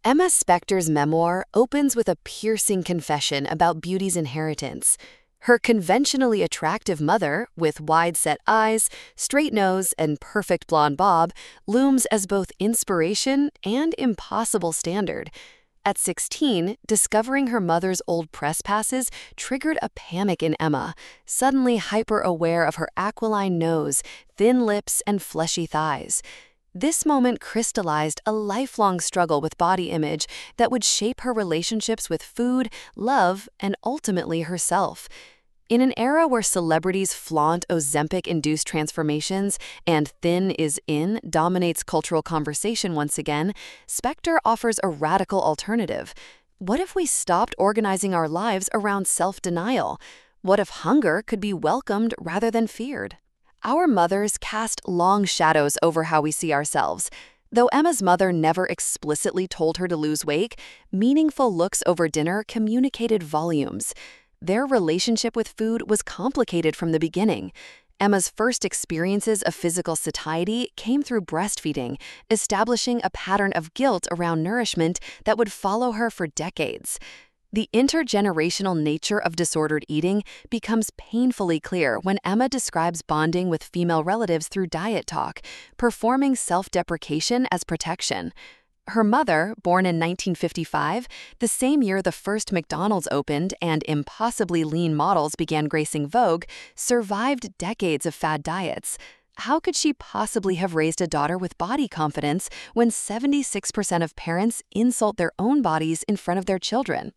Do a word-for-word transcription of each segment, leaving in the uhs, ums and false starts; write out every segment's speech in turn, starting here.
Emma Spector's memoir opens with a piercing confession about beauty's inheritance. Her conventionally attractive mother, with wide-set eyes, straight nose, and perfect blonde bob, looms as both inspiration and impossible standard. At sixteen, discovering her mother's old press passes triggered a panic in Emma, suddenly hyper-aware of her aquiline nose, thin lips, and fleshy thighs. This moment crystallized a lifelong struggle with body image that would shape her relationships with food, love, and ultimately herself. In an era where celebrities flaunt Ozempic-induced transformations and thin is in dominates cultural conversation once again, Spector offers a radical alternative. What if we stopped organizing our lives around self-denial? What if hunger could be welcomed rather than feared? Our mothers cast long shadows over how we see ourselves. Though Emma's mother never explicitly told her to lose weight, meaningful looks over dinner communicated volumes. Their relationship with food was complicated from the beginning. Emma's first experiences of physical satiety came through breastfeeding, establishing a pattern of guilt around nourishment that would follow her for decades. The intergenerational nature of disordered eating becomes painfully clear when Emma describes bonding with female relatives through diet talk, performing self-deprecation as protection. Her mother, born in nineteen fifty-five, the same year the first McDonald's opened and impossibly lean models began gracing Vogue, survived decades of fad diets. How could she possibly have raised a daughter with body confidence when seventy-six percent of parents insult their own bodies in front of their children?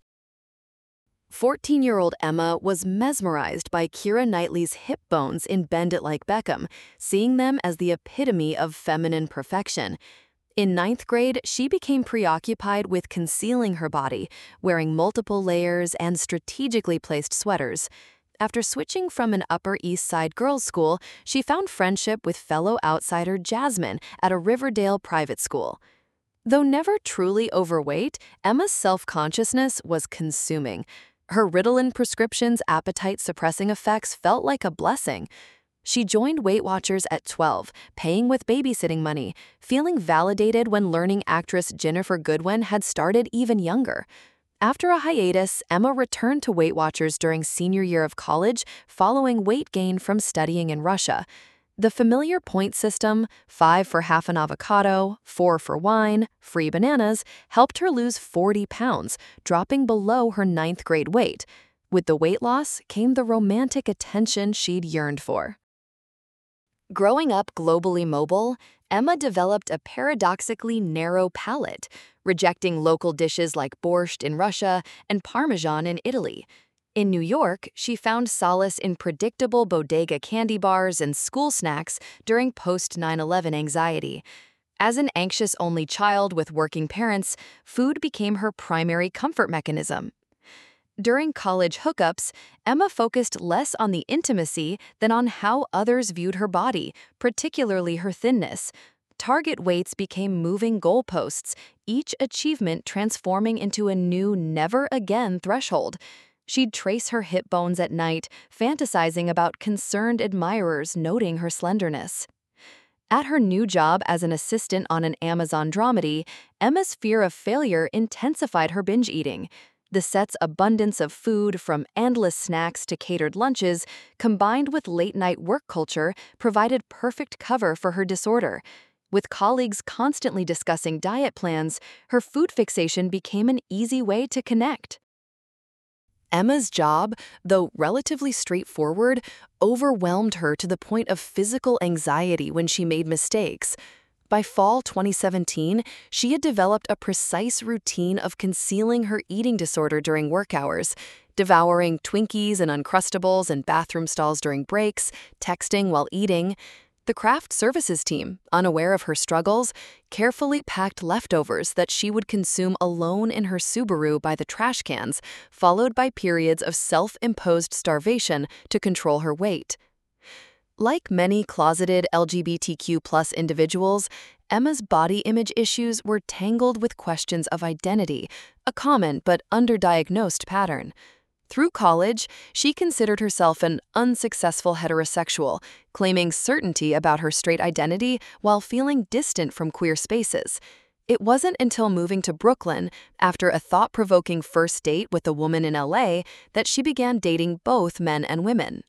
fourteen-year-old Emma was mesmerized by Keira Knightley's hip bones in Bend It Like Beckham, seeing them as the epitome of feminine perfection. In ninth grade, she became preoccupied with concealing her body, wearing multiple layers and strategically placed sweaters. After switching from an Upper East Side girls' school, she found friendship with fellow outsider Jasmine at a Riverdale private school. Though never truly overweight, Emma's self-consciousness was consuming. Her Ritalin prescription's appetite-suppressing effects felt like a blessing. She joined Weight Watchers at twelve, paying with babysitting money, feeling validated when learning actress Ginnifer Goodwin had started even younger. After a hiatus, Emma returned to Weight Watchers during senior year of college, following weight gain from studying in Russia. The familiar point system, five for half an avocado, four for wine, free bananas, helped her lose forty pounds, dropping below her ninth grade weight. With the weight loss came the romantic attention she'd yearned for. Growing up globally mobile, Emma developed a paradoxically narrow palate, rejecting local dishes like borscht in Russia and parmesan in Italy. In New York, she found solace in predictable bodega candy bars and school snacks during post nine eleven anxiety. As an anxious only child with working parents, food became her primary comfort mechanism. During college hookups, Emma focused less on the intimacy than on how others viewed her body, particularly her thinness. Target weights became moving goalposts, each achievement transforming into a new never-again threshold. She'd trace her hip bones at night, fantasizing about concerned admirers noting her slenderness. At her new job as an assistant on an Amazon dramedy, Emma's fear of failure intensified her binge eating. The set's abundance of food, from endless snacks to catered lunches, combined with late-night work culture, provided perfect cover for her disorder. With colleagues constantly discussing diet plans, her food fixation became an easy way to connect. Emma's job, though relatively straightforward, overwhelmed her to the point of physical anxiety when she made mistakes. By fall twenty seventeen, she had developed a precise routine of concealing her eating disorder during work hours, devouring Twinkies and Uncrustables in bathroom stalls during breaks, texting while eating. The craft services team, unaware of her struggles, carefully packed leftovers that she would consume alone in her Subaru by the trash cans, followed by periods of self-imposed starvation to control her weight. Like many closeted L G B T Q plus individuals, Emma's body image issues were tangled with questions of identity, a common but underdiagnosed pattern. Through college, she considered herself an unsuccessful heterosexual, claiming certainty about her straight identity while feeling distant from queer spaces. It wasn't until moving to Brooklyn, after a thought-provoking first date with a woman in L A, that she began dating both men and women.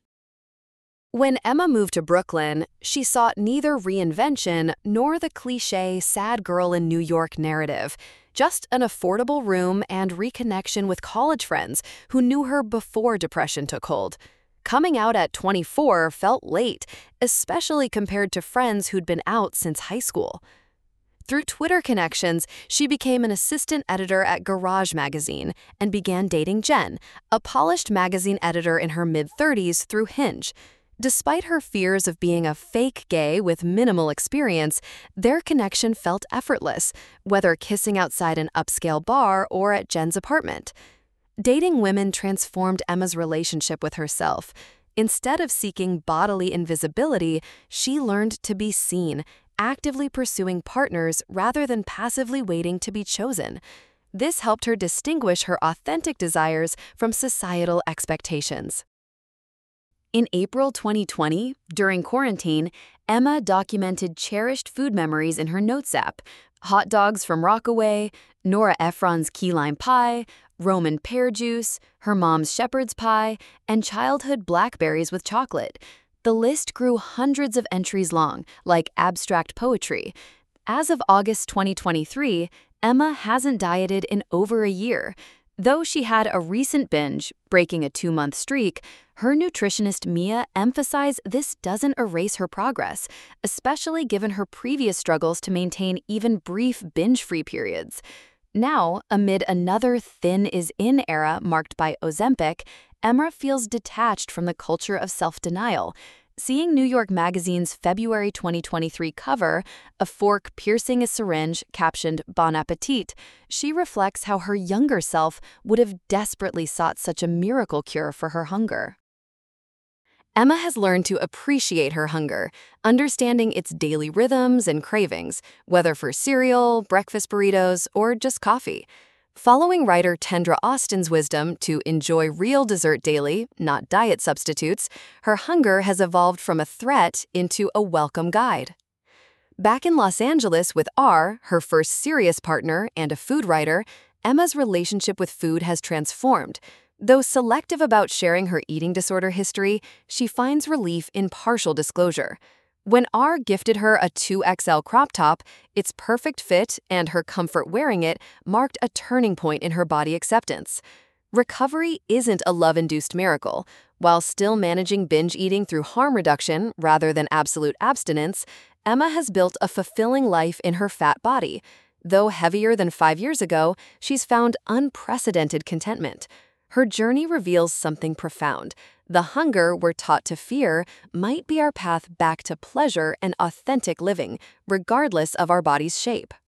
When Emma moved to Brooklyn, she sought neither reinvention nor the cliché sad girl in New York narrative, just an affordable room and reconnection with college friends who knew her before depression took hold. Coming out at twenty-four felt late, especially compared to friends who'd been out since high school. Through Twitter connections, she became an assistant editor at Garage magazine and began dating Jen, a polished magazine editor in her mid-thirties, through Hinge. Despite her fears of being a fake gay with minimal experience, their connection felt effortless, whether kissing outside an upscale bar or at Jen's apartment. Dating women transformed Emma's relationship with herself. Instead of seeking bodily invisibility, she learned to be seen, actively pursuing partners rather than passively waiting to be chosen. This helped her distinguish her authentic desires from societal expectations. In April twenty twenty, during quarantine, Emma documented cherished food memories in her Notes app: hot dogs from Rockaway, Nora Ephron's key lime pie, Roman pear juice, her mom's shepherd's pie, and childhood blackberries with chocolate. The list grew hundreds of entries long, like abstract poetry. As of August twenty twenty-three, Emma hasn't dieted in over a year. Though she had a recent binge, breaking a two-month streak, her nutritionist Mia emphasized this doesn't erase her progress, especially given her previous struggles to maintain even brief binge-free periods. Now, amid another thin is in era marked by Ozempic, Emma feels detached from the culture of self-denial. Seeing New York Magazine's February twenty twenty-three cover, a fork piercing a syringe captioned Bon Appetit, she reflects how her younger self would have desperately sought such a miracle cure for her hunger. Emma has learned to appreciate her hunger, understanding its daily rhythms and cravings, whether for cereal, breakfast burritos, or just coffee. Following writer Tendra Austin's wisdom to enjoy real dessert daily, not diet substitutes, her hunger has evolved from a threat into a welcome guide. Back in Los Angeles with R, her first serious partner and a food writer, Emma's relationship with food has transformed. Though selective about sharing her eating disorder history, she finds relief in partial disclosure. When R gifted her a two X L crop top, its perfect fit and her comfort wearing it marked a turning point in her body acceptance. Recovery isn't a love-induced miracle. While still managing binge eating through harm reduction rather than absolute abstinence, Emma has built a fulfilling life in her fat body. Though heavier than five years ago, she's found unprecedented contentment. Her journey reveals something profound. The hunger we're taught to fear might be our path back to pleasure and authentic living, regardless of our body's shape.